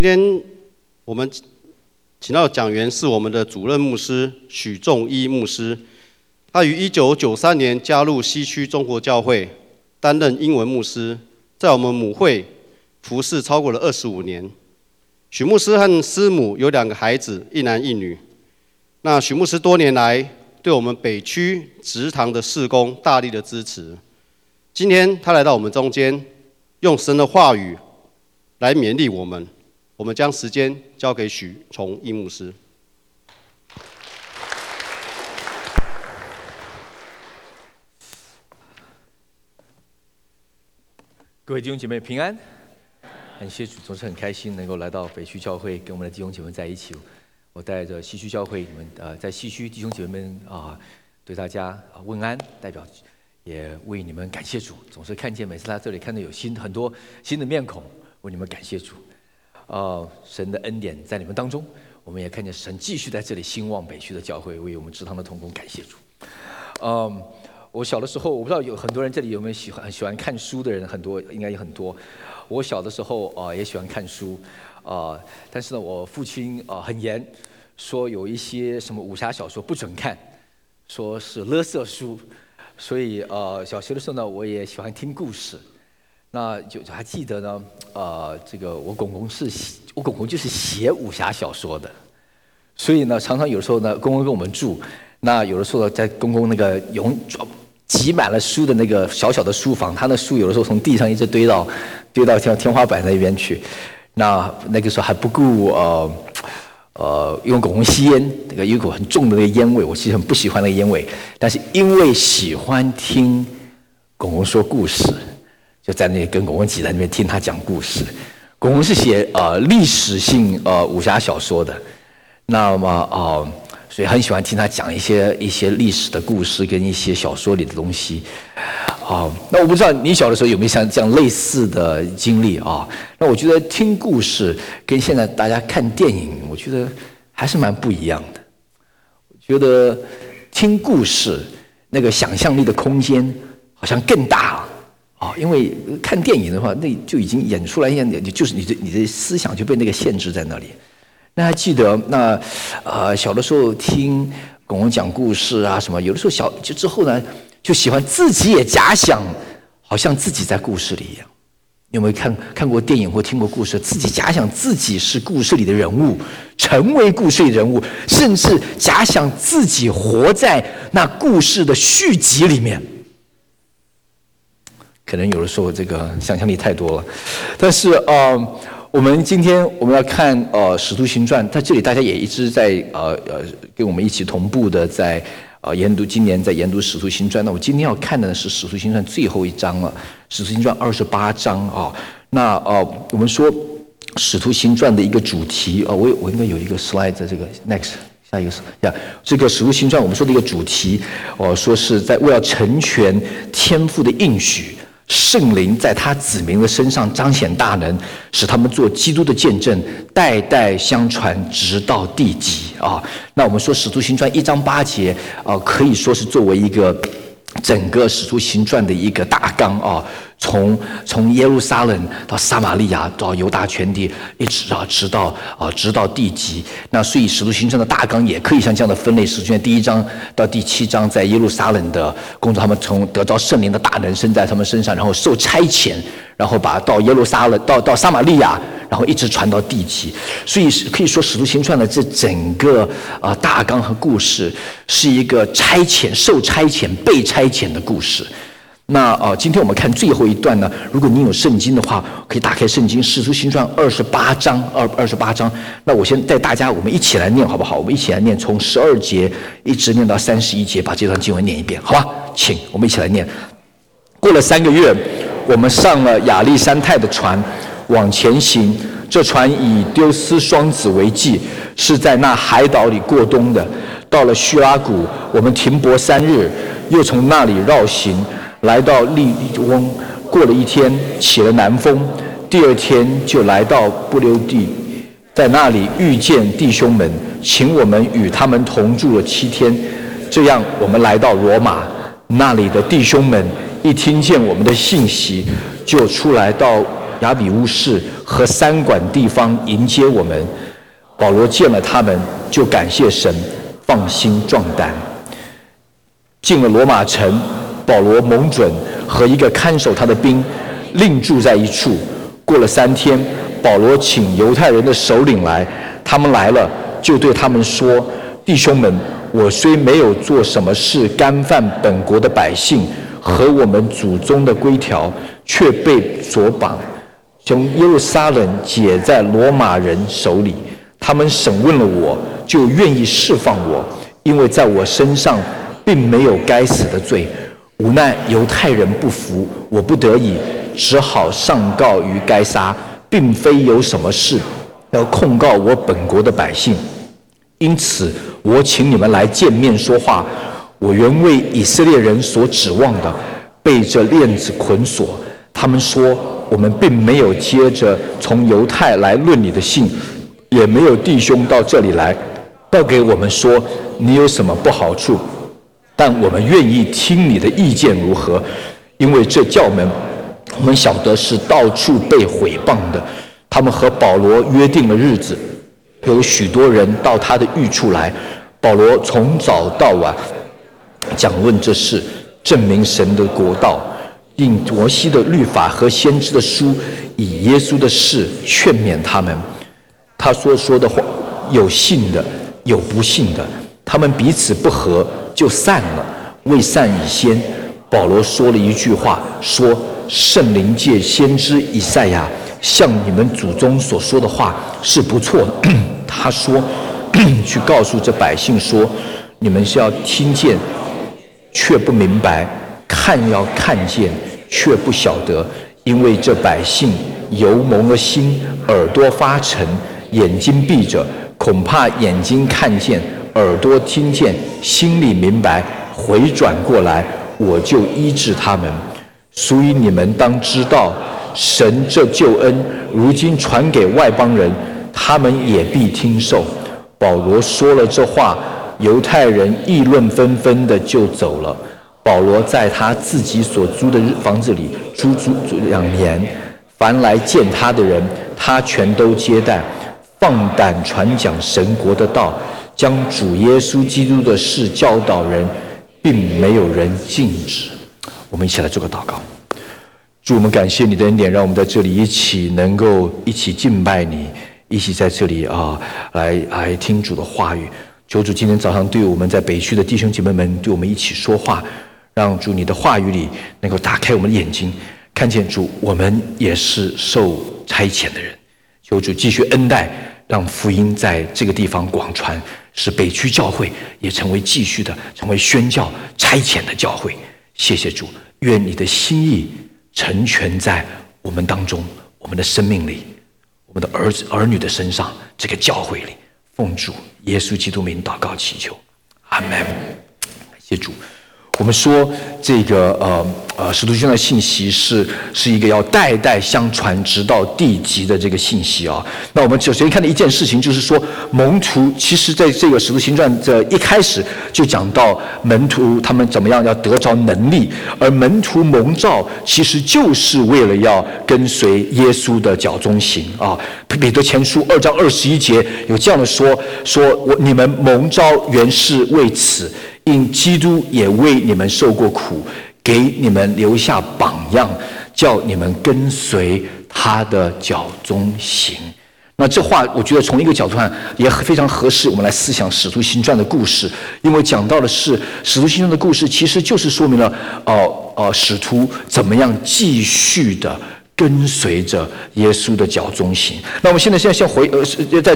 今天我们请到讲员是我们的主任牧师许仲一牧师，他于1993年加入西区中国教会，担任英文牧师，在我们母会服侍超过了25年。许牧师和师母有2个孩子，一男一女。那许牧师多年来对我们北区职堂的事工大力的支持。今天他来到我们中间，用神的话语来勉励我们。我们将时间交给许崇一牧师。 各位弟兄姐妹平安，感谢主，总是很开心能够来到北区教会，跟我们的弟兄姐妹在一起。我带着西区教会，你们在西区弟兄姐妹们对大家问安，代表也为你们感谢主。总是看见每次来这里，看到有很多新的面孔，为你们感谢主。神的恩典在你们当中，我们也看见神继续在这里兴旺北区的教会，为我们职堂的同工感谢主。我小的时候，我不知道有很多人这里有没有喜欢看书的人，很多应该也很多。我小的时候也喜欢看书，但是呢，我父亲很严，说有一些什么武侠小说不准看，说是垃圾书。所以小学的时候呢，我也喜欢听故事。那就还记得呢，这个我公公就是写武侠小说的，所以呢，常常有时候呢，公公跟我们住，那有的时候在公公那个挤满了书的那个小小的书房，他的书有的时候从地上一直堆到天花板那边去，那个时候还不顾因为公公吸烟，那个有一股很重的那个烟味，我其实很不喜欢那个烟味，但是因为喜欢听公公说故事。就在那里跟公公挤在那边听他讲故事。公公是写历史性武侠小说的，那么所以很喜欢听他讲一些历史的故事跟一些小说里的东西。那我不知道你小的时候有没有像这样类似的经历啊？那我觉得听故事跟现在大家看电影，我觉得还是蛮不一样的。我觉得听故事那个想象力的空间好像更大了。因为看电影的话，那就已经演出来一样，就是你的思想就被那个限制在那里。那还记得小的时候听公公讲故事啊什么，有的时候之后呢，就喜欢自己也假想，好像自己在故事里一样。你有没有看过电影或听过故事？自己假想自己是故事里的人物，成为故事里的人物，甚至假想自己活在那故事的续集里面。可能有的时候这个想象力太多了，但是我们今天我们要看使徒行传，在这里大家也一直在跟我们一起同步的在研读，今年在研读使徒行传。那我今天要看的是使徒行传最后一章了，使徒行传28章啊。那我们说使徒行传的一个主题我应该有一个 slide 在这个 next。下一个是这个使徒行传我们说的一个主题说是在为了成全天父的应许，圣灵在他子民的身上彰显大能，使他们做基督的见证，代代相传，直到地极那我们说使徒行传1章8节可以说是作为一个整个使徒行传的一个大纲从耶路撒冷到撒玛利亚到犹大全地，一直直到地极。那所以使徒行传的大纲也可以像这样的分类：使徒行传第1章到第7章在耶路撒冷的工作，他们从得到圣灵的大能生在他们身上，然后受差遣，然后把到耶路撒冷到撒玛利亚，然后一直传到地极。所以可以说使徒行传的这整个大纲和故事是一个受差遣被差遣的故事。那今天我们看最后一段呢，如果你有圣经的话，可以打开圣经使徒行传28章。那我先带大家我们一起来念好不好？我们一起来念，从12节一直念到31节，把这段经文念一遍，好吧？请我们一起来念。过了3个月，我们上了亚历山泰的船往前行，这船以丢斯双子为记，是在那海岛里过冬的。到了叙拉古，我们停泊3日，又从那里绕行，来到利翁，过了1天，起了南风。第2天就来到布留地，在那里遇见弟兄们，请我们与他们同住了7天。这样，我们来到罗马，那里的弟兄们一听见我们的信息，就出来到亚比乌市和三管地方迎接我们。保罗见了他们，就感谢神，放心壮胆。进了罗马城，保罗蒙准和一个看守他的兵另住在一处。过了3天，保罗请犹太人的首领来，他们来了，就对他们说：弟兄们，我虽没有做什么事干犯本国的百姓和我们祖宗的规条，却被所绑，从耶路撒冷解在罗马人手里。他们审问了我，就愿意释放我，因为在我身上并没有该死的罪。无奈犹太人不服，我不得已只好上告于该撒，并非有什么事要控告我本国的百姓。因此我请你们来见面说话。我原为以色列人所指望的，被这链子捆锁。他们说，我们并没有接着从犹太来论你的信，也没有弟兄到这里来报给我们说你有什么不好处，但我们愿意听你的意见如何，因为这教门我们晓得是到处被毁谤的。他们和保罗约定了日子，有许多人到他的寓处来。保罗从早到晚讲论这事，证明神的国道，应摩西的律法和先知的书，以耶稣的事劝勉他们。他所说的话，有信的，有不信的，他们彼此不和，就散了。未散以先，保罗说了一句话，说：圣灵借先知以赛亚向你们祖宗所说的话是不错的。他说，去告诉这百姓说，你们是要听见却不明白，看要看见却不晓得，因为这百姓油蒙了心，耳朵发沉，眼睛闭着，恐怕眼睛看见，耳朵听见，心里明白，回转过来，我就医治他们。所以你们当知道，神这救恩如今传给外邦人，他们也必听受。保罗说了这话，犹太人议论纷纷的就走了。保罗在他自己所租的房子里租2年，凡来见他的人，他全都接待，放胆传讲神国的道，将主耶稣基督的事教导人，并没有人禁止。我们一起来做个祷告。主，我们感谢你的恩典，让我们在这里能够一起敬拜你，一起在这里来听主的话语。求主今天早上对我们在北区的弟兄姐妹们，对我们一起说话，让主你的话语里能够打开我们的眼睛，看见主我们也是受差遣的人。求主继续恩待，让福音在这个地方广传，使北区教会也成为继续的成为宣教差遣的教会。谢谢主，愿你的心意成全在我们当中，我们的生命里，我们的儿女的身上，这个教会里，奉主耶稣基督名祷告祈求，阿们。谢主。我们说这个使徒行传的信息是一个要代代相传直到地极的这个信息啊。那我们首先看的一件事情就是说，门徒其实在这个使徒行传这一开始就讲到门徒他们怎么样要得着能力，而门徒蒙召其实就是为了要跟随耶稣的脚中行啊。彼得前书2章21节有这样的说你们蒙召原是为此，因基督也为你们受过苦，给你们留下榜样，叫你们跟随他的脚中行。那这话我觉得从一个角度看也非常合适，我们来思想使徒行传的故事，因为讲到的是使徒行传的故事，其实就是说明了使徒怎么样继续的跟随着耶稣的脚中行。那我们现在先在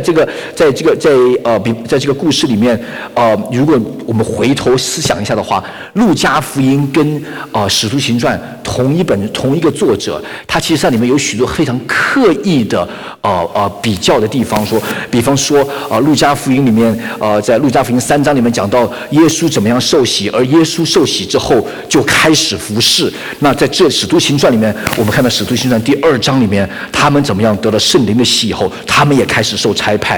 这个故事里面，如果我们回头思想一下的话，路加福音跟使徒行传同一个作者，他其实在里面有许多非常刻意的比较的地方，比方说路加福音里面在路加福音3章里面讲到耶稣怎么样受洗，而耶稣受洗之后就开始服事。那在这使徒行传里面，我们看到使徒行传第2章里面，他们怎么样得了圣灵的洗以后，他们也开始受差派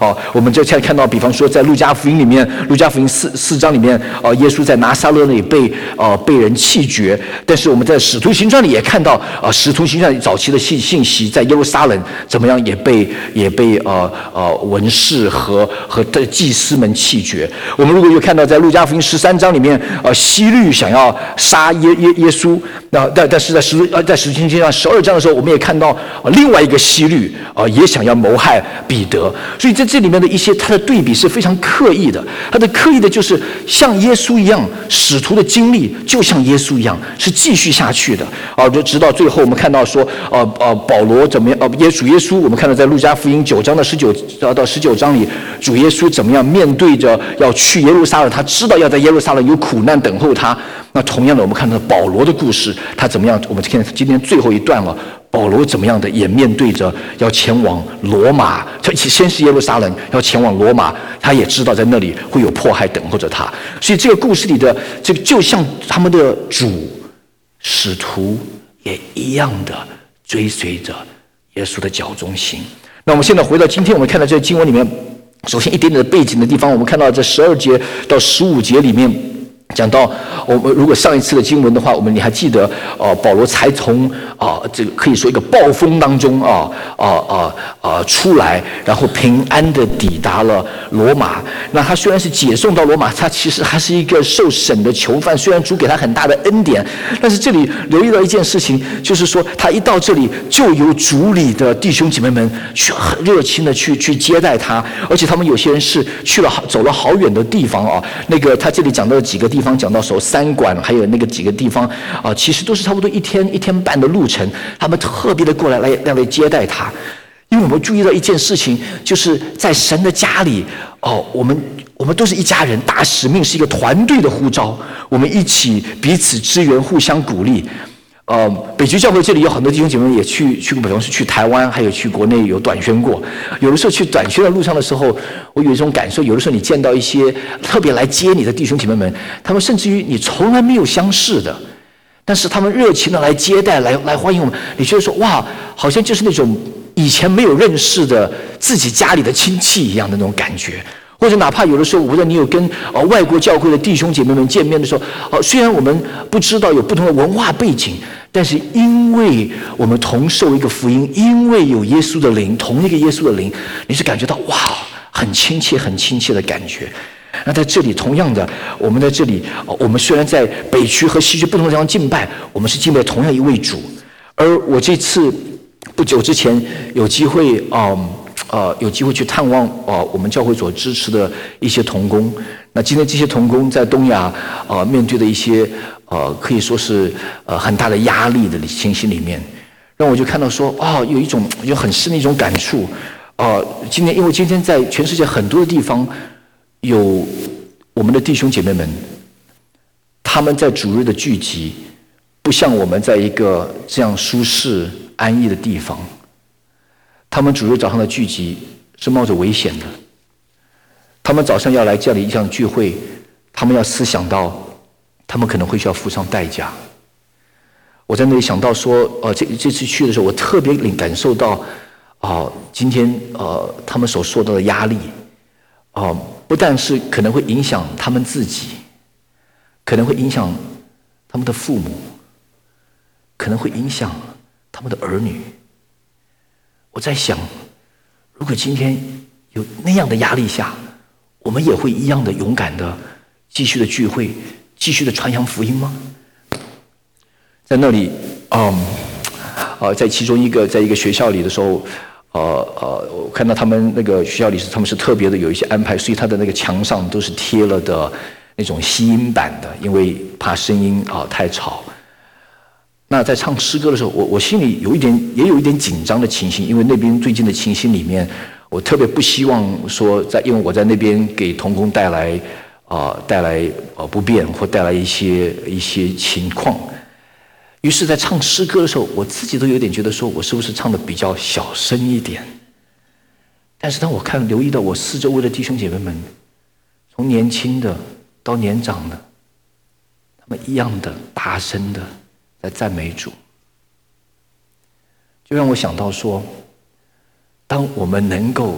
我们就现在看到，比方说在路加福音里面，路加福音四章里面，耶稣在拿撒勒那里被人弃绝，但是我们在使徒行传里也看到，使徒行传早期的信息在耶路撒冷怎么样也被文士和的祭司们弃绝。我们如果又看到在路加福音13章里面，希律想要杀耶稣，但是在使徒行传12章的时候，我们也看到另外一个希律也想要谋害彼得。所以在这里面的一些他的对比是非常刻意的，他的刻意的就是像耶稣一样，使徒的经历就像耶稣一样是继续下去的就直到最后我们看到说保罗怎么样主耶稣，我们看到在路加福音9章的19到19章里，主耶稣怎么样面对着要去耶路撒冷，他知道要在耶路撒冷有苦难等候他。那同样的，我们看到保罗的故事，他怎么样？我们看今天最后一段了，保罗怎么样的也面对着要前往罗马，先是耶路撒冷，要前往罗马，他也知道在那里会有迫害等候着他。所以这个故事里的这个就像他们的主使徒也一样的追随着耶稣的脚中行。那我们现在回到今天我们看到这个经文里面，首先一点点的背景的地方，我们看到这12节到15节里面讲到，我们如果上一次的经文的话，你还记得保罗才从这个可以说一个暴风当中出来，然后平安的抵达了罗马。那他虽然是解送到罗马，他其实还是一个受审的囚犯。虽然主给他很大的恩典，但是这里留意到一件事情，就是说他一到这里，就有主里的弟兄姐妹们去很热情的去接待他，而且他们有些人是走了好远的地方那个他这里讲到几个地方，讲到3馆，还有那个几个地方其实都是差不多一天半的路程，他们特别的过来接待他。因为我们注意到一件事情，就是在神的家里我们都是一家人，大使命是一个团队的呼召，我们一起彼此支援，互相鼓励。北区教会这里有很多弟兄姐妹也去过，比方说去台湾，还有去国内有短宣过。有的时候去短宣的路上的时候，我有一种感受，有的时候你见到一些特别来接你的弟兄姐妹们，他们甚至于你从来没有相识的，但是他们热情的来接待，来欢迎我们，你觉得说哇，好像就是那种以前没有认识的自己家里的亲戚一样的那种感觉。或者哪怕有的时候，无论你有跟外国教会的弟兄姐妹们见面的时候，虽然我们不知道有不同的文化背景，但是因为我们同受一个福音，因为有耶稣的灵，同一个耶稣的灵，你是感觉到哇，很亲切的感觉。那在这里同样的，我们在这里，我们虽然在北区和西区不同的地方敬拜，我们是敬拜同样一位主。而我这次不久之前有机会去探望我们教会所支持的一些同工。那今天这些同工在东亚面对的一些可以说是很大的压力的情形里面，让我就看到说有很深的一种感触。因为今天在全世界很多的地方有我们的弟兄姐妹们，他们在主日的聚集不像我们在一个这样舒适安逸的地方。他们主日早上的聚集是冒着危险的，他们早上要来这里一场聚会，他们要思想到他们可能会需要付上代价。我在那里想到说这次去的时候，我特别感受到今天他们所受到的压力不但是可能会影响他们自己，可能会影响他们的父母，可能会影响他们的儿女。我在想，如果今天有那样的压力下，我们也会一样的勇敢的继续的聚会，继续的传扬福音吗？在那里在其中在一个学校里的时候，我看到他们那个学校里他们是特别的有一些安排，所以他的那个墙上都是贴了的那种吸音板的，因为怕声音太吵。那在唱诗歌的时候，我心里也有一点紧张的情形，因为那边最近的情形里面，我特别不希望说因为我在那边给同工带来不便或带来一些情况。于是在唱诗歌的时候，我自己都有点觉得说我是不是唱的比较小声一点。但是当我留意到我四周围的弟兄姐妹们，从年轻的到年长的，他们一样的大声的在赞美主，就让我想到说，当我们能够大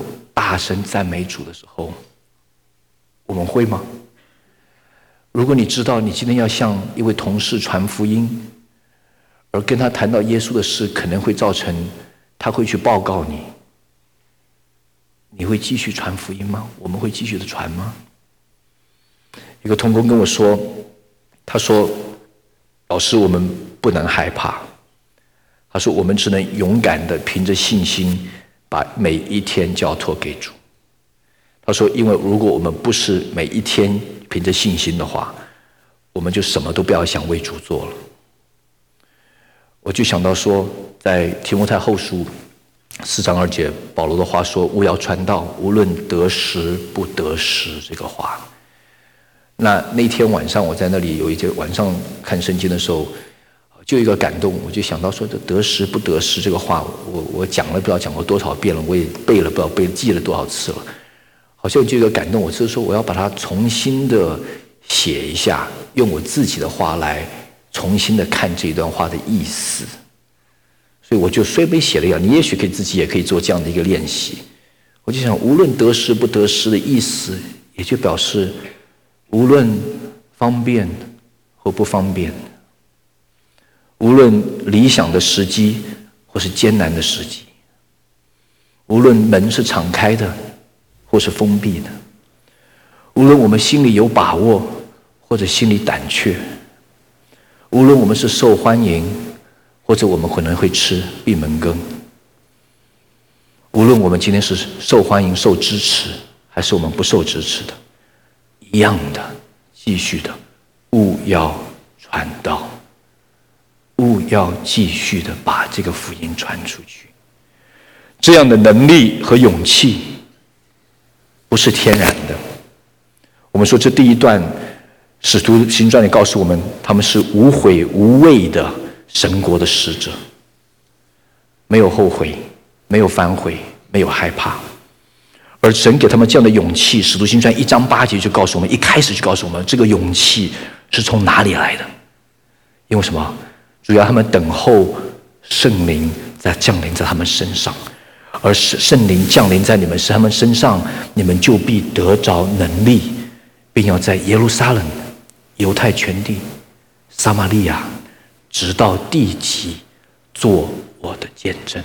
大声赞美主的时候，我们会吗？如果你知道你今天要向一位同事传福音，而跟他谈到耶稣的事，可能会造成他会去报告你，你会继续传福音吗？我们会继续的传吗？一个同工跟我说，他说：“老师，我们不能害怕。”他说：“我们只能勇敢的凭着信心，把每一天交托给主。”他说：“因为如果我们不是每一天凭着信心的话，我们就什么都不要想为主做了。”我就想到说，在提摩太后书4章2节，保罗的话说：“务要传道，无论得时不得时。”这个话。那天晚上我在那里有一天晚上看圣经的时候，就有一个感动，我就想到说，这得时不得时这个话，我讲了不知道讲过多少遍了，我也背了不知道记了多少次了，好像就有一个感动，我就是说我要把它重新的写一下，用我自己的话来重新的看这一段话的意思。所以我就随便写了一下，你也许可以自己也可以做这样的一个练习。我就想，无论得时不得时的意思，也就表示无论方便或不方便，无论理想的时机或是艰难的时机，无论门是敞开的或是封闭的，无论我们心里有把握或者心里胆怯，无论我们是受欢迎或者我们可能会吃闭门羹，无论我们今天是受欢迎受支持还是我们不受支持的，一样的继续的务要传道，务要继续的把这个福音传出去。这样的能力和勇气不是天然的。我们说这第一段使徒行传里告诉我们，他们是无悔无畏的神国的使者，没有后悔，没有反悔，没有害怕。而神给他们这样的勇气，使徒行传1章8节就告诉我们，一开始就告诉我们，这个勇气是从哪里来的？因为什么？主要他们等候圣灵降临在他们身上，而圣灵降临在他们身上，你们就必得着能力，并要在耶路撒冷、犹太全地、撒玛利亚，直到地极，做我的见证。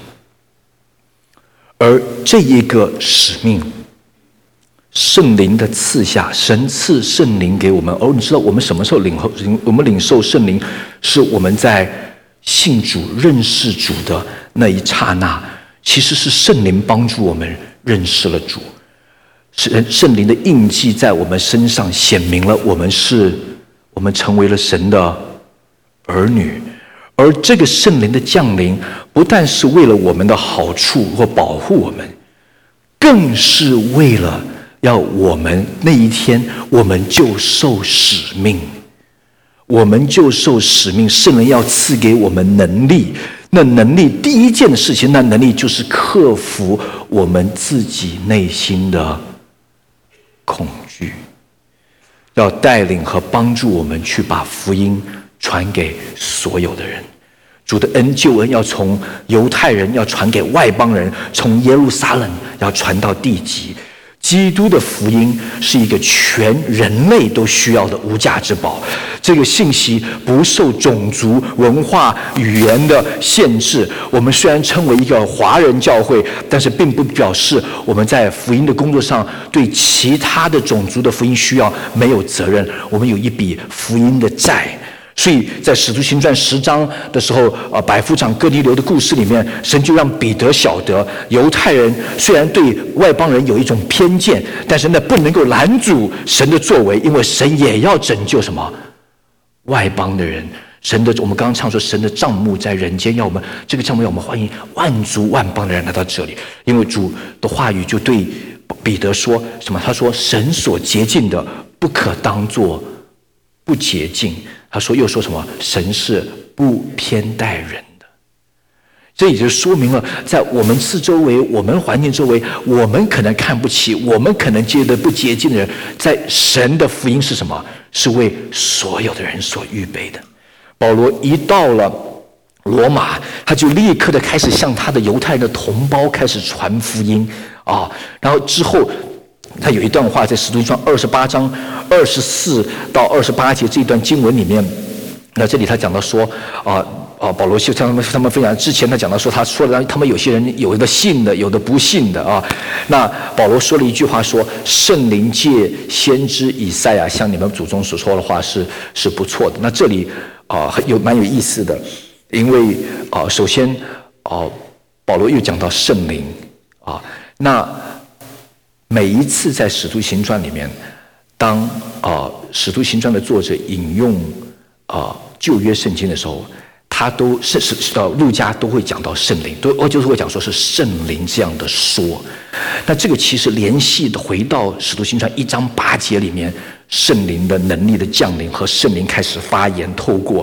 而这一个使命，圣灵的赐下，神赐圣灵给我们。而你知道我们什么时候我们领受圣灵，是我们在信主认识主的那一刹那，其实是圣灵帮助我们认识了主，圣灵的印记在我们身上显明了我们成为了神的儿女。而这个圣灵的降临，不但是为了我们的好处或保护我们，更是为了要我们那一天我们就受使命，圣灵要赐给我们能力。那能力第一件的事情，那能力就是克服我们自己内心的恐惧，要带领和帮助我们去把福音传给所有的人。主的救恩要从犹太人要传给外邦人，从耶路撒冷要传到地极。基督的福音是一个全人类都需要的无价之宝。这个信息不受种族、文化、语言的限制。我们虽然称为一个华人教会，但是并不表示我们在福音的工作上对其他的种族的福音需要没有责任。我们有一笔福音的债。所以在使徒行传10章的时候，百夫长哥尼流的故事里面，神就让彼得晓得，犹太人虽然对外邦人有一种偏见，但是那不能够拦阻神的作为，因为神也要拯救什么外邦的人。我们刚刚唱说，神的帐幕在人间，要我们这个帐幕要我们欢迎万族万邦的人来到这里。因为主的话语就对彼得说什么？他说：“神所洁净的，不可当作不洁净。”他又说什么？神是不偏待人的。这也就说明了，在我们四周围、我们环境周围，我们可能看不起，我们可能觉得不洁净的人，在神的福音是什么？是为所有的人所预备的。保罗一到了罗马，他就立刻的开始向他的犹太人的同胞开始传福音。 啊。然后之后他有一段话在使徒行传28章24到28节这一段经文里面，那这里他讲到说保罗就向他们分享，之前他讲到说，他说了他们有些人有的信的，有的不信的啊。那保罗说了一句话说，圣灵借先知以赛亚向你们祖宗所说的话是不错的。那这里蛮有意思的，因为首先保罗又讲到圣灵啊。那每一次在使徒行传里面，当使徒行传的作者引用旧约圣经的时候，他都路加都会讲到圣灵，就是会讲说是圣灵这样的说。那这个其实联系回到使徒行传1章8节里面，圣灵的能力的降临和圣灵开始发言，透过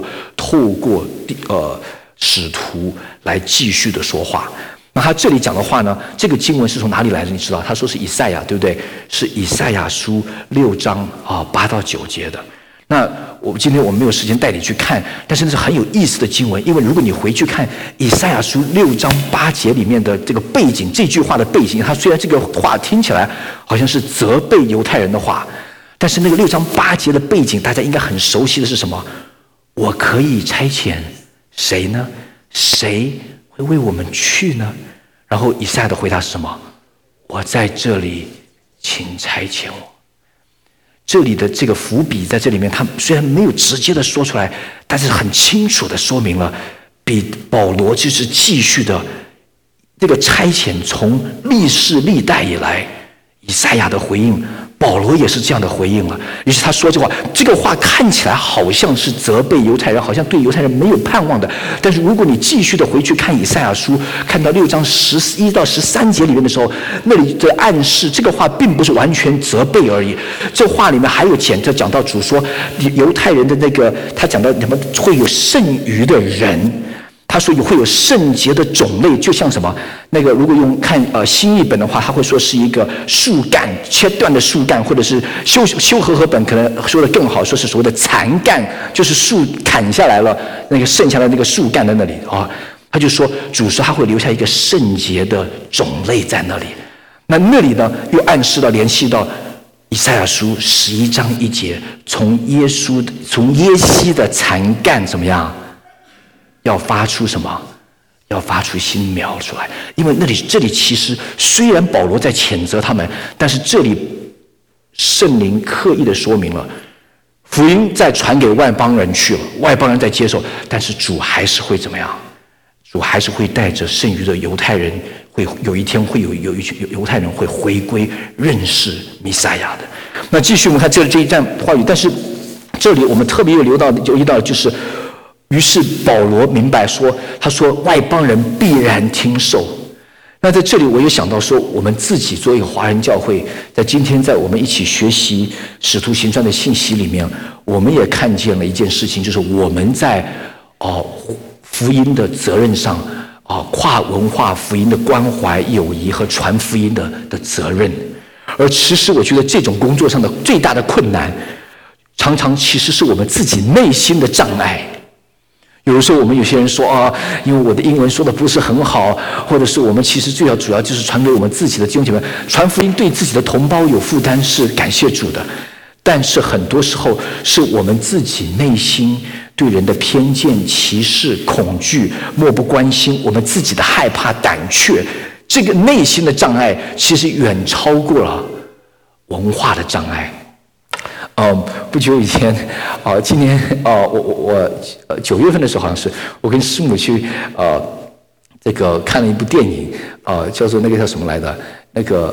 使徒来继续的说话。那他这里讲的话呢，这个经文是从哪里来的？你知道，他说是以赛亚，对不对？是以赛亚书6章8到9节的。那今天我没有时间带你去看，但是那是很有意思的经文，因为如果你回去看以赛亚书6章8节里面的这个背景，这句话的背景，它虽然这个话听起来好像是责备犹太人的话，但是那个6章8节的背景，大家应该很熟悉的是什么？我可以差遣谁呢？谁会为我们去呢？然后以赛亚的回答是什么？我在这里，请差遣我。这里的这个伏笔在这里面，他虽然没有直接的说出来，但是很清楚的说明了，比保罗就是继续的这个差遣，从历世历代以来，以赛亚的回应，保罗也是这样的回应了。于是他说这个话看起来好像是责备犹太人，好像对犹太人没有盼望的。但是如果你继续的回去看以赛亚书，看到6章11到13节里面的时候，那里的暗示这个话并不是完全责备而已。这话里面还有讲到主说犹太人的那个，他讲到什么会有剩余的人。他说会有圣洁的种类，就像什么那个，如果看新译本的话，他会说是一个树干切断的树干，或者是修和合本可能说的更好，说是所谓的残干，就是树砍下来了，那个剩下的那个树干在那里啊。他就说主说他会留下一个圣洁的种类在那里。那里呢，又暗示到联系到以赛亚书11章1节，从耶西的残干怎么样？要发出什么？要发出新苗出来。因为这里其实虽然保罗在谴责他们，但是这里圣灵刻意的说明了，福音在传给外邦人去了，外邦人在接受，但是主还是会怎么样？主还是会带着剩余的犹太人，会有一天会有一群犹太人会回归认识弥赛亚的。那继续我们看这一段话语，但是这里我们特别有留意到就是。于是保罗明白说，他说外邦人必然听受。那在这里我也想到说，我们自己作为一个华人教会，在今天在我们一起学习使徒行传的信息里面，我们也看见了一件事情，就是我们在福音的责任上跨文化福音的关怀友谊和传福音的责任。而其实我觉得这种工作上的最大的困难，常常其实是我们自己内心的障碍。有的时候我们有些人说因为我的英文说的不是很好，或者是我们其实主要就是传给我们自己的弟兄姐妹，传福音对自己的同胞有负担是感谢主的，但是很多时候是我们自己内心对人的偏见、歧视、恐惧、漠不关心，我们自己的害怕、胆怯，这个内心的障碍其实远超过了文化的障碍。不久以前，今年我9月份的时候，好像是我跟师母去这个看了一部电影，叫做那个叫什么来的？那个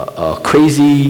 Crazy，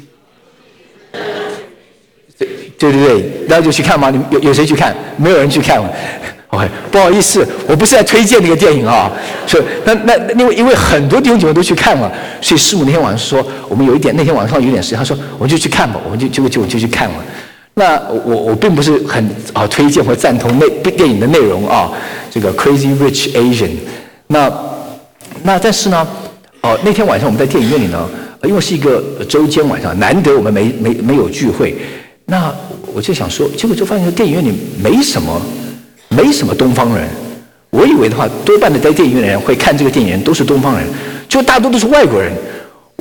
对，然后就去看吗？有谁去看？没有人去看了。OK， 不好意思，我不是在推荐那个电影啊，所以因为很多弟兄姐妹都去看了，所以师母那天晚上说，我们那天晚上有点时间，他说我们就去看吧，我们就去看了。那我并不是很推荐或赞同电影的内容这个 Crazy Rich Asian。那但是呢，那天晚上我们在电影院里呢，因为是一个周间晚上，难得我们没有聚会，那我就想说，结果就发现电影院里没什么东方人。我以为的话，多半的在电影院的人会看这个电影人都是东方人，就大多都是外国人。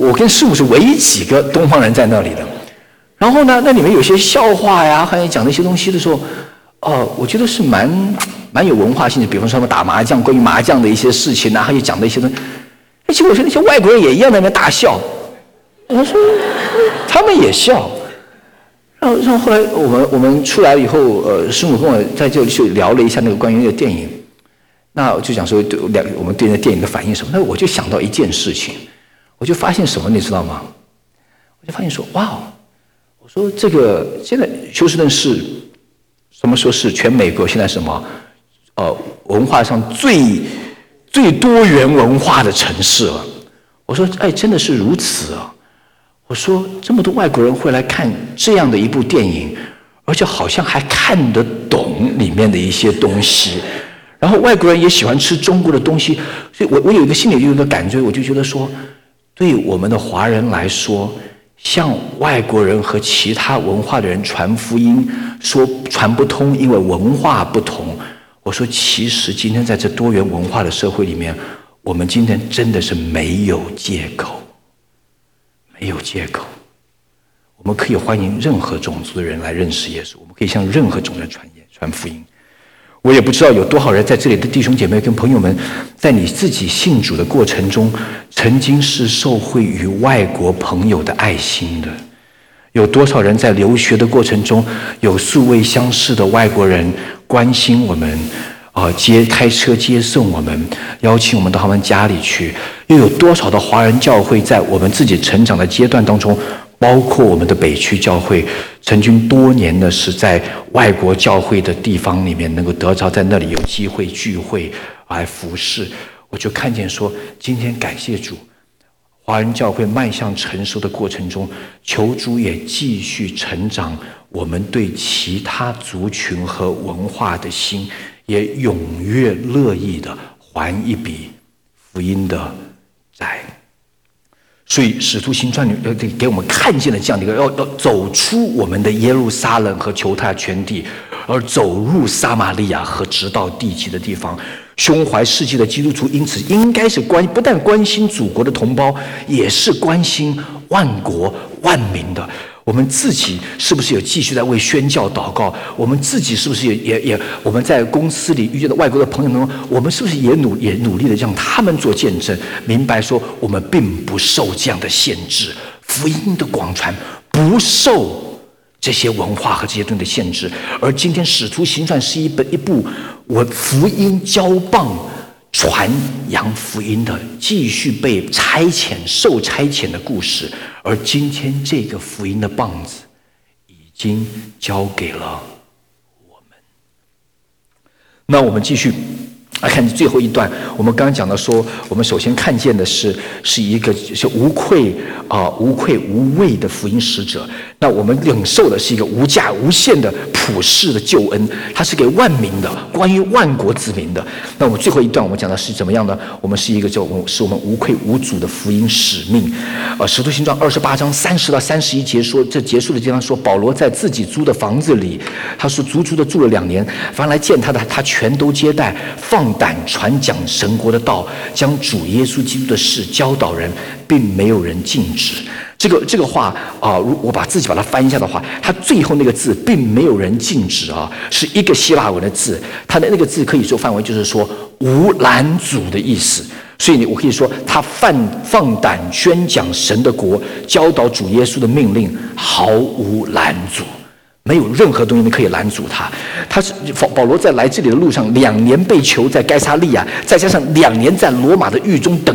我跟师母是唯一几个东方人在那里的。然后呢，那里面有些笑话呀，还有讲那些东西的时候，我觉得是蛮有文化性的。比方说他们打麻将，关于麻将的一些事情啊，还有讲的一些东西。其实我说那些外国人也一样在那边大笑，我说他们也笑。然后后来我们出来以后，师母跟我在这里就聊了一下那个关于那个电影。那我就讲说我们对那电影的反应什么？那我就想到一件事情，我就发现什么你知道吗？我就发现说，哇，我说这个现在休斯顿是什么说是全美国现在什么文化上最多元文化的城市了。我说哎，真的是如此啊！我说这么多外国人会来看这样的一部电影，而且好像还看得懂里面的一些东西。然后外国人也喜欢吃中国的东西，所以我有一个心里有一个感觉，我就觉得说，对我们的华人来说，向外国人和其他文化的人传福音，说传不通，因为文化不同。我说，其实今天在这多元文化的社会里面，我们今天真的是没有借口，没有借口。我们可以欢迎任何种族的人来认识耶稣，我们可以向任何种人传福音。我也不知道有多少人在这里的弟兄姐妹跟朋友们，在你自己信主的过程中，曾经是受惠于外国朋友的爱心的。有多少人在留学的过程中，有素未相识的外国人关心我们，开车接送我们，邀请我们到他们家里去。又有多少的华人教会在我们自己成长的阶段当中，包括我们的北区教会，曾经多年的是在外国教会的地方里面能够得着在那里有机会聚会来服侍。我就看见说，今天感谢主，华人教会迈向成熟的过程中，求主也继续成长我们对其他族群和文化的心，也踊跃乐意的还一笔福音的债。所以使徒行传给我们看见了这样的一个要走出我们的耶路撒冷和犹太全地，而走入撒玛利亚和直到地极的地方。胸怀世界的基督徒因此应该是不但关心祖国的同胞，也是关心万国万民的。我们自己是不是有继续在为宣教祷告？我们自己是不是也我们在公司里遇见的外国的朋友中，我们是不是也努力的让他们做见证，明白说我们并不受这样的限制，福音的广传不受这些文化和这些东西的限制。而今天使徒行传是一部我福音交棒传扬福音的继续被受差遣的故事。而今天这个福音的棒子已经交给了我们。那我们继续来看最后一段。我们刚刚讲到说，我们首先看见的是一个是无愧无畏的福音使者。那我们领受的是一个无价无限的普世的救恩，它是给万民的，关于万国子民的。那我们最后一段我们讲的是怎么样呢？我们是一个是我们无愧无主的福音使命。使徒行传28章30到31节说，这结束的地方说，保罗在自己租的房子里，他说足足的住了2年，凡来见他的，他全都接待，放胆传讲神国的道，将主耶稣基督的事教导人，并没有人禁止。这个话我自己把它翻译一下的话，它最后那个字并没有人禁止是一个希腊文的字，它的那个字可以说范围就是说无拦阻的意思。所以我可以说，他放胆宣讲神的国，教导主耶稣的命令，毫无拦阻。没有任何东西可以拦阻他。保罗在来这里的路上2年被囚在该撒利亚，再加上2年在罗马的狱中等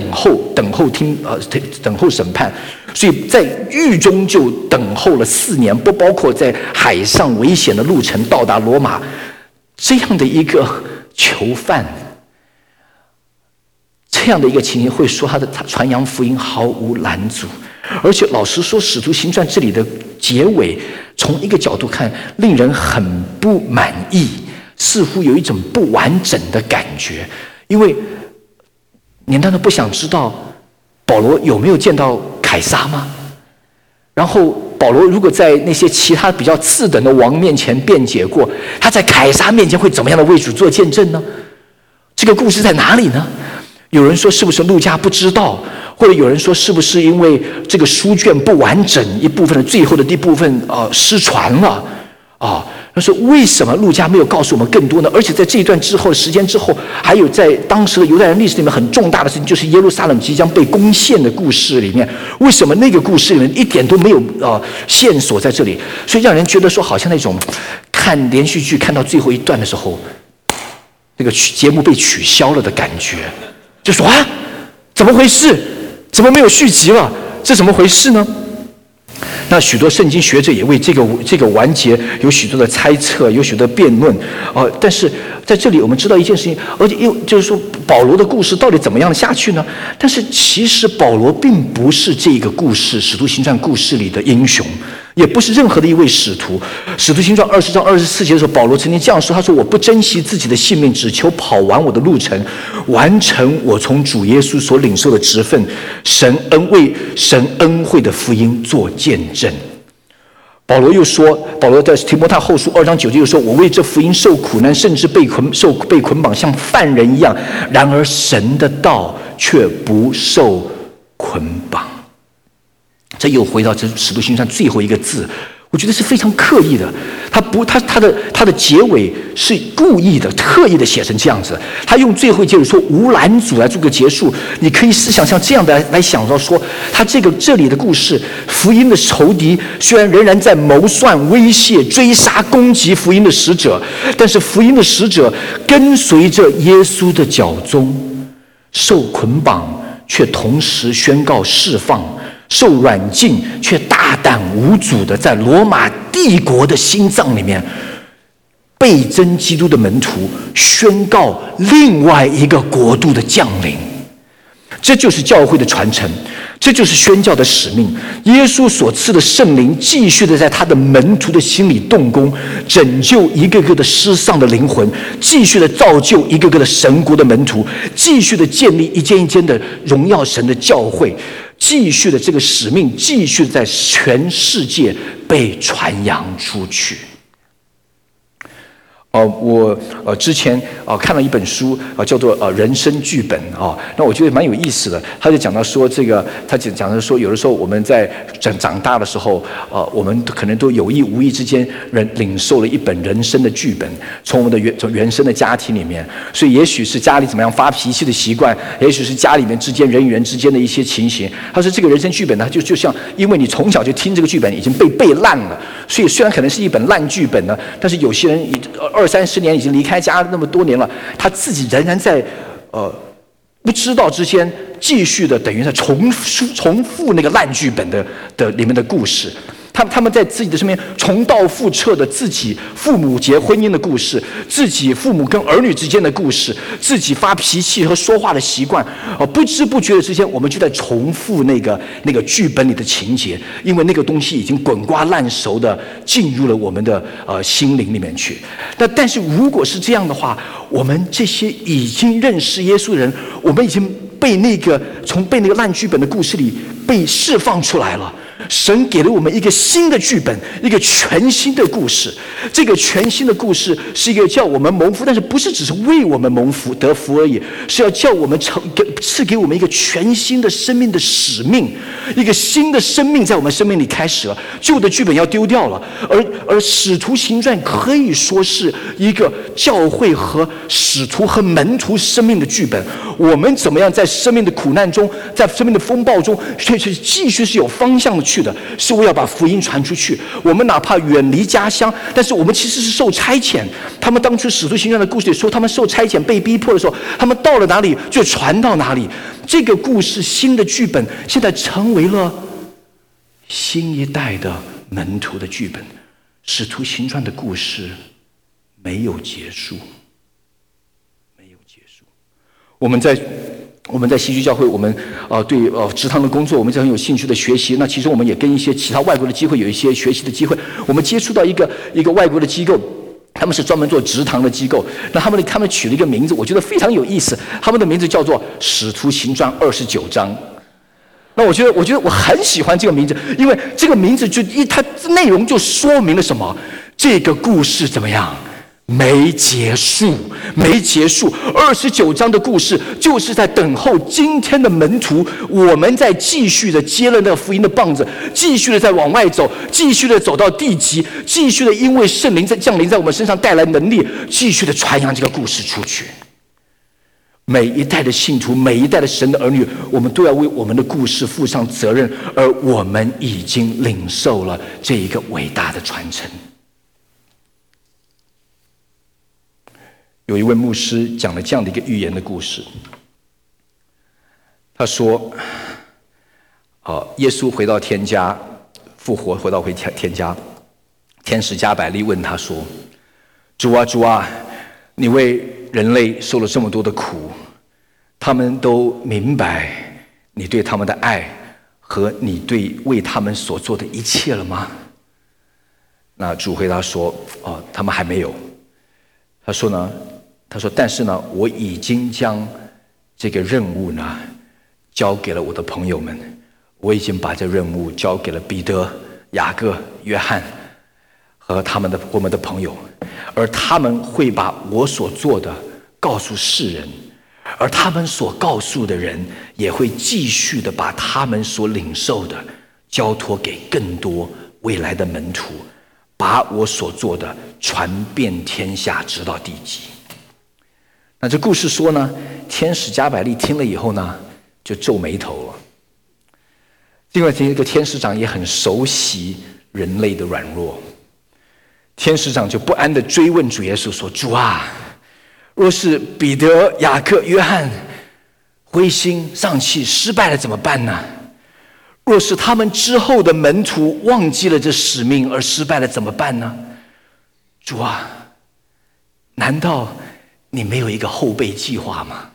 候审判，所以在狱中就等候了4年，不包括在海上危险的路程到达罗马。这样的一个囚犯，这样的一个情形，会说他传扬福音毫无拦阻。而且老实说，使徒行传这里的结尾，从一个角度看，令人很不满意，似乎有一种不完整的感觉。因为你难道不想知道保罗有没有见到凯撒吗？然后保罗如果在那些其他比较次等的王面前辩解过，他在凯撒面前会怎么样的为主做见证呢？这个故事在哪里呢？ 有人说是不是路加不知道，或者有人说是不是因为这个书卷不完整，一部分的最后的一部分失传了啊？他说为什么路加没有告诉我们更多呢？而且在这一段之后的时间之后，还有在当时的犹太人历史里面很重大的事情，就是耶路撒冷即将被攻陷的故事里面，为什么那个故事里面一点都没有线索在这里？所以让人觉得说好像那种看连续剧看到最后一段的时候，这个节目被取消了的感觉，就说啊，怎么回事？怎么没有续集了？这怎么回事呢？那许多圣经学者也为这个完结有许多的猜测，有许多的辩论但是在这里我们知道一件事情，而且就是说保罗的故事到底怎么样下去呢？但是其实保罗并不是这个故事《使徒行传》故事里的英雄，也不是任何的一位使徒。《使徒行传》20章24节的时候，保罗曾经这样说，他说：“我不珍惜自己的性命，只求跑完我的路程，完成我从主耶稣所领受的职分，为神恩惠的福音做见证。”保罗又说，保罗在提摩太后书2章9节又说：“我为这福音受苦难，甚至被捆绑，像犯人一样。然而神的道却不受捆绑。”这又回到这使徒行传最后一个字，我觉得是非常刻意的。他的结尾是故意的、特意的写成这样子。他用最后一结尾说“无拦阻”来做个结束。你可以试想像这样的来想到说，他这里的故事，福音的仇敌虽然仍然在谋算、威胁、追杀、攻击福音的使者，但是福音的使者跟随着耶稣的脚踪，受捆绑却同时宣告释放。受软禁却大胆无阻的在罗马帝国的心脏里面被真基督的门徒宣告另外一个国度的降临。这就是教会的传承，这就是宣教的使命。耶稣所赐的圣灵继续的在他的门徒的心里动工，拯救一个个的失丧的灵魂，继续的造就一个个的神国的门徒，继续的建立一间一间的荣耀神的教会，继续的这个使命继续在全世界被传扬出去。我之前看了一本书叫做人生剧本那我觉得蛮有意思的。他就讲到说他就讲到说有的时候我们在长大的时候我们可能都有意无意之间领受了一本人生的剧本，从我们的原生的家庭里面。所以也许是家里怎么样发脾气的习惯，也许是家里面之间人与人之间的一些情形。他说这个人生剧本呢就像因为你从小就听这个剧本已经背烂了，所以虽然可能是一本烂剧本呢，但是有些人20-30年已经离开家那么多年了，他自己仍然在不知道之间继续的等于在重复那个烂剧本的里面的故事。他们在自己的身边重蹈覆辙的自己父母结婚姻的故事，自己父母跟儿女之间的故事，自己发脾气和说话的习惯不知不觉的之间我们就在重复那个剧本里的情节，因为那个东西已经滚瓜烂熟的进入了我们的心灵里面去。但是如果是这样的话，我们这些已经认识耶稣的人，我们已经被那个烂剧本的故事里被释放出来了。神给了我们一个新的剧本，一个全新的故事。这个全新的故事是一个叫我们蒙福，但是不是只是为我们蒙福得福而已，是要叫我们赐给我们一个全新的生命的使命，一个新的生命在我们生命里开始了，旧的剧本要丢掉了。而使徒行传可以说是一个教会和使徒和门徒生命的剧本。我们怎么样在生命的苦难中，在生命的风暴中，却继续是有方向的去的，是为了把福音传出去。我们哪怕远离家乡，但是我们其实是受差遣。他们当初使徒行传的故事里说，他们受差遣被逼迫的时候，他们到了哪里就传到哪里。这个故事新的剧本现在成为了新一代的门徒的剧本。使徒行传的故事没有结束，没有结束。我们在西区教会，我们对职堂的工作，我们是很有兴趣的学习。那其实我们也跟一些其他外国的机会有一些学习的机会。我们接触到一个外国的机构，他们是专门做职堂的机构。那他们取了一个名字，我觉得非常有意思。他们的名字叫做《使徒行传29章》。那我觉得我很喜欢这个名字，因为这个名字它内容就说明了什么？这个故事怎么样？ 没结束，29章的故事就是在等候今天的门徒，我们在继续的接了那个福音的棒子，继续的在往外走，继续的走到地极，继续的因为圣灵在降临在我们身上带来能力，继续的传扬这个故事出去。每一代的信徒，每一代的神的儿女，我们都要为我们的故事负上责任，而我们已经领受了这一个伟大的传承。有一位牧师讲了这样的一个寓言的故事。他说，耶稣回到天家，复活回到天家，天使加百利问他说：“主啊，主啊，你为人类受了这么多的苦，他们都明白你对他们的爱和你为他们所做的一切了吗？”那主回答说：“他们还没有。”他说，但是呢，我已经将这个任务呢交给了我的朋友们，我已经把这任务交给了彼得、雅各、约翰和我们的朋友，而他们会把我所做的告诉世人，而他们所告诉的人也会继续的把他们所领受的交托给更多未来的门徒，把我所做的传遍天下，直到地极。那这故事说呢，天使加百利听了以后呢，就皱眉头了。另外这个天使长也很熟悉人类的软弱，天使长就不安地追问主耶稣说：“主啊，若是彼得、雅各、约翰灰心丧气失败了怎么办呢？若是他们之后的门徒忘记了这使命而失败了怎么办呢？主啊，难道你没有一个后备计划吗？”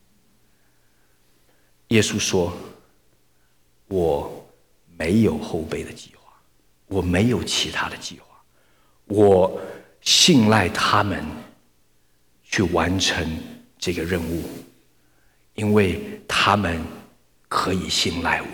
耶稣说：“我没有后备的计划，我没有其他的计划，我信赖他们去完成这个任务，因为他们可以信赖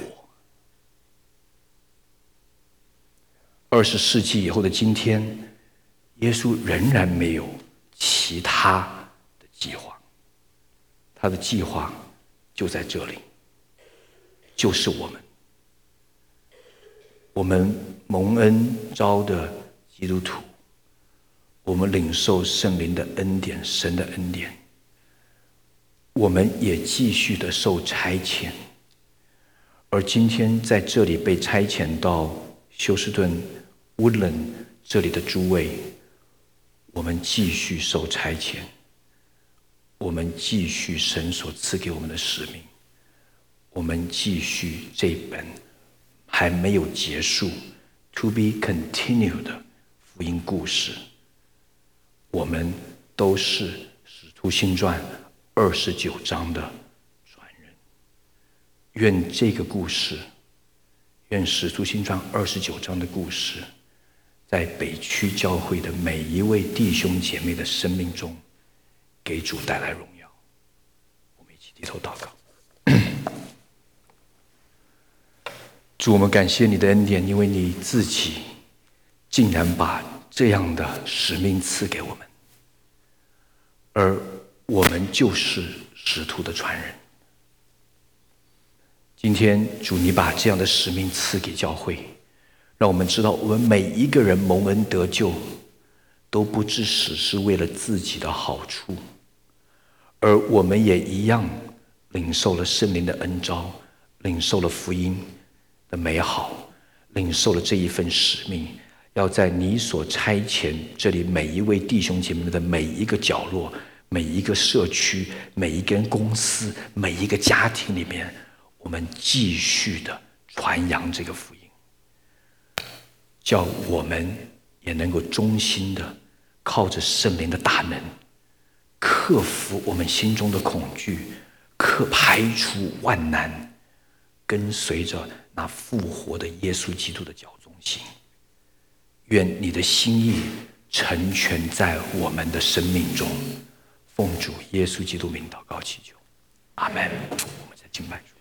我。”20世纪以后的今天，耶稣仍然没有其他的计划，他的计划就在这里，就是我们蒙恩召的基督徒，我们领受圣灵的恩典，神的恩典，我们也继续的受差遣，而今天在这里被差遣到休斯顿、Woodland 这里的诸位，我们继续受差遣，我们继续神所赐给我们的使命，我们继续这本还没有结束 To be continued 的福音故事。我们都是使徒行传29章的传人。愿这个故事，愿使徒行传29章的故事，在北区教会的每一位弟兄姐妹的生命中给主带来荣耀。我们一起低头祷告。主，我们感谢你的恩典，因为你自己竟然把这样的使命赐给我们，而我们就是使徒的传人。今天主，你把这样的使命赐给教会，让我们知道我们每一个人蒙恩得救都不只是为了自己的好处，而我们也一样领受了圣灵的恩召，领受了福音的美好，领受了这一份使命，要在你所差遣这里每一位弟兄姐妹的每一个角落，每一个社区，每一间公司，每一个家庭里面，我们继续的传扬这个福音，叫我们也能够忠心的靠着圣灵的大能，克服我们心中的恐惧，排除万难，跟随着那复活的耶稣基督的脚踪行。愿你的心意成全在我们的生命中。奉主耶稣基督名祷告祈求，阿们。我们再敬拜主。